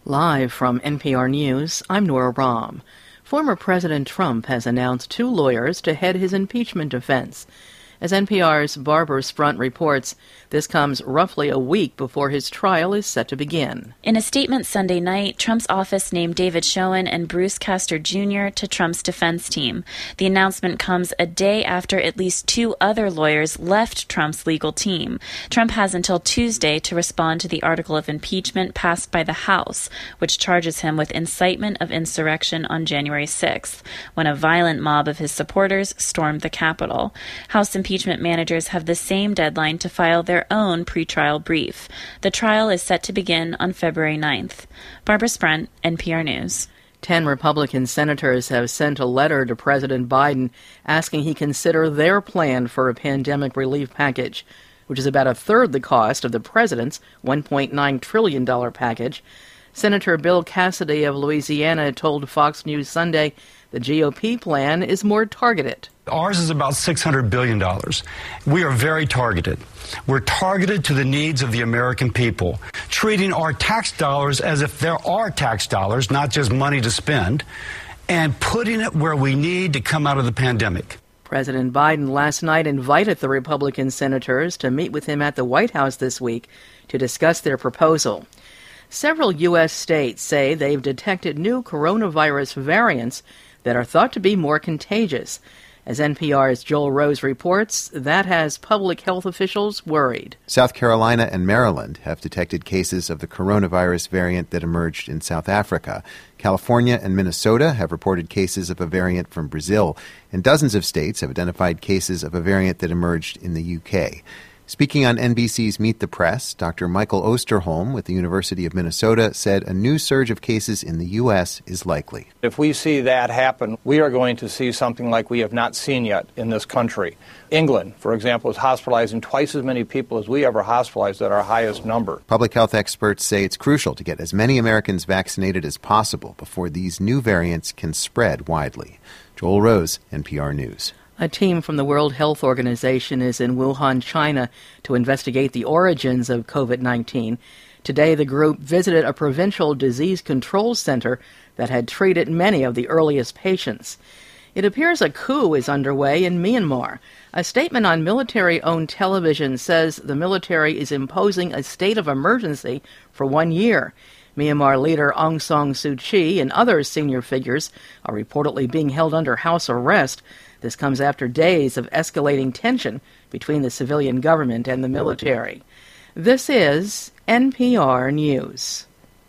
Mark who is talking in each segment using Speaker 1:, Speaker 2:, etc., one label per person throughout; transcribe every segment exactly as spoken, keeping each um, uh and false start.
Speaker 1: Live from N P R News, I'm Nora Rahm. Former President Trump has announced two lawyers to head his impeachment defense. As N P R's Barbara Sprunt reports, this comes roughly a week before his trial is set to begin.
Speaker 2: In a statement Sunday night, Trump's office named David Schoen and Bruce Castor Junior to Trump's defense team. The announcement comes a day after at least two other lawyers left Trump's legal team. Trump has until Tuesday to respond to the article of impeachment passed by the House, which charges him with incitement of insurrection on January sixth, when a violent mob of his supporters stormed the Capitol. House impeachment managers have the same deadline to file their own pretrial brief. The trial is set to begin on February ninth. Barbara Sprunt, N P R News.
Speaker 1: Ten Republican senators have sent a letter to President Biden asking he consider their plan for a pandemic relief package, which is about a third the cost of the president's one point nine trillion dollars package. Senator Bill Cassidy of Louisiana told Fox News Sunday the G O P plan is more targeted.
Speaker 3: Ours is about six hundred billion dollars. We are very targeted. We're targeted to the needs of the American people, treating our tax dollars as if there are tax dollars, not just money to spend, and putting it where we need to come out of the pandemic.
Speaker 1: President Biden last night invited the Republican senators to meet with him at the White House this week to discuss their proposal. Several U S states say they've detected new coronavirus variants that are thought to be more contagious. As N P R's Joel Rose reports, that has public health officials worried.
Speaker 4: South Carolina and Maryland have detected cases of the coronavirus variant that emerged in South Africa. California and Minnesota have reported cases of a variant from Brazil, and dozens of states have identified cases of a variant that emerged in the U K. Speaking on N B C's Meet the Press, Doctor Michael Osterholm with the University of Minnesota said a new surge of cases in the U S is likely.
Speaker 5: If we see that happen, we are going to see something like we have not seen yet in this country. England, for example, is hospitalizing twice as many people as we ever hospitalized at our highest number.
Speaker 4: Public health experts say it's crucial to get as many Americans vaccinated as possible before these new variants can spread widely. Joel Rose, N P R News.
Speaker 1: A team from the World Health Organization is in Wuhan, China, to investigate the origins of COVID nineteen. Today, the group visited a provincial disease control center that had treated many of the earliest patients. It appears a coup is underway in Myanmar. A statement on military-owned television says the military is imposing a state of emergency for one year. Myanmar leader Aung San Suu Kyi and other senior figures are reportedly being held under house arrest. This comes after days of escalating tension between the civilian government and the military. This is N P R News.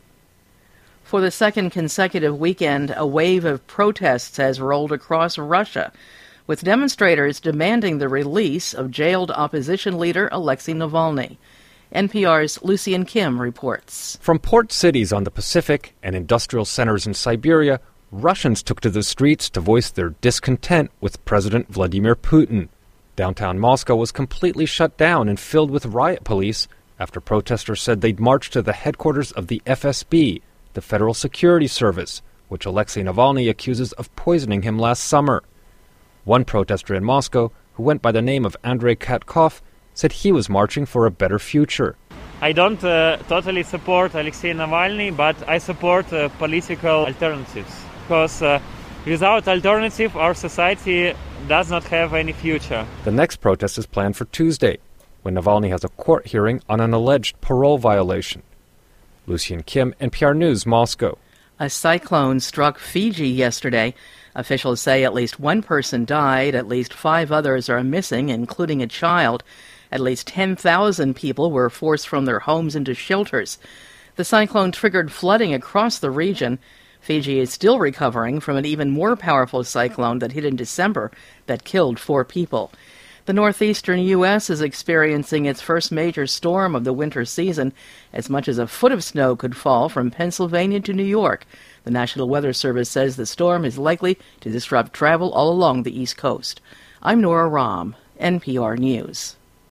Speaker 1: For the second consecutive weekend, a wave of protests has rolled across Russia, with demonstrators demanding the release of jailed opposition leader Alexei Navalny. N P R's Lucian Kim reports.
Speaker 6: From port cities on the Pacific and industrial centers in Siberia, Russians took to the streets to voice their discontent with President Vladimir Putin. Downtown Moscow was completely shut down and filled with riot police after protesters said they'd march to the headquarters of the F S B, the Federal Security Service, which Alexei Navalny accuses of poisoning him last summer. One protester in Moscow, who went by the name of Andrei Katkov, said he was marching for a better future.
Speaker 7: I don't uh, totally support Alexei Navalny, but I support uh, political alternatives. Because uh, without alternative, our society does not have any future.
Speaker 6: The next protest is planned for Tuesday, when Navalny has a court hearing on an alleged parole violation. Lucian Kim, N P R News, Moscow.
Speaker 1: A cyclone struck Fiji yesterday. Officials say at least one person died, at least five others are missing, including a child. At least ten thousand people were forced from their homes into shelters. The cyclone triggered flooding across the region. Fiji is still recovering from an even more powerful cyclone that hit in December that killed four people. The northeastern U S is experiencing its first major storm of the winter season. As much as a foot of snow could fall from Pennsylvania to New York. The National Weather Service says the storm is likely to disrupt travel all along the East Coast. I'm Nora Rahm, N P R News.